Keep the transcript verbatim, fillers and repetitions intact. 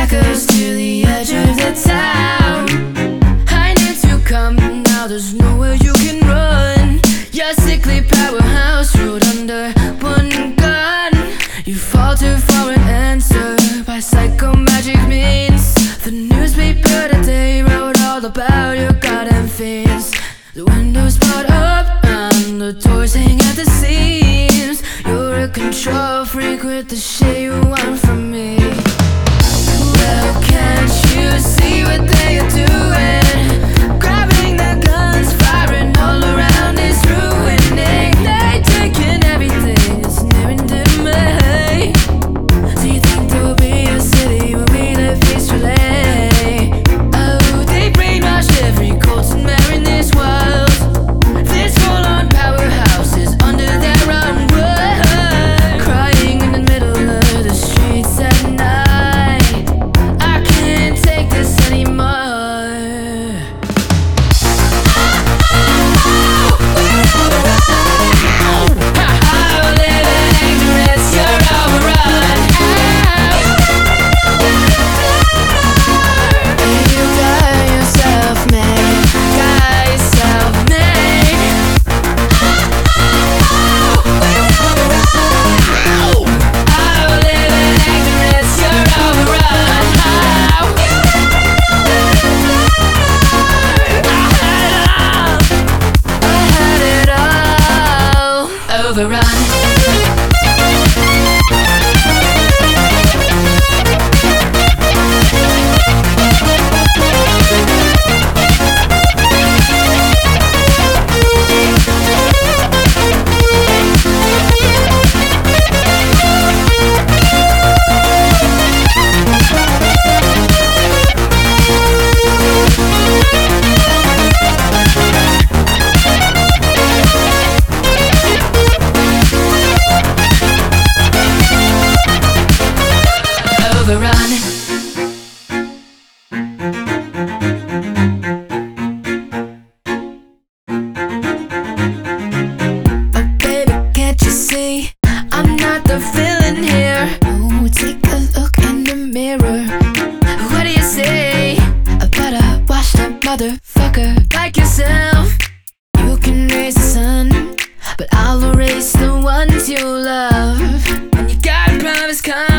echoes to the edge of the town. I need to come now, there's nowhere you can run. Your sickly powerhouse ruled under one gun. You fall to for an answer by psycho magic means. The newspaper today wrote all about your goddamn fears. The windows brought up and the doors hang at the seams. You're a control freak with the shit you want from me. Well, can't you see what they are doing? Grabbing their guns, firing all around is ruining. They taking everything that's near and dear me. Do you think there will be a city where we live peacefully? Oh, they brainwashed every Colton mayor in this world. This full-on powerhouse is under their own wood, crying in the middle of the streets at night. I can't take this anymore. Oh, living ignorance, you're overrun. You got yourself made, got yourself made. Oh, living ignorance, you're overrun. I had it all, overrun. Overrun. Oh baby, can't you see I'm not the villain here? Oh, take a look in the mirror. What do you say about a washed up motherfucker like yourself? You can raise the sun, but I'll erase the ones you love. And you got promise come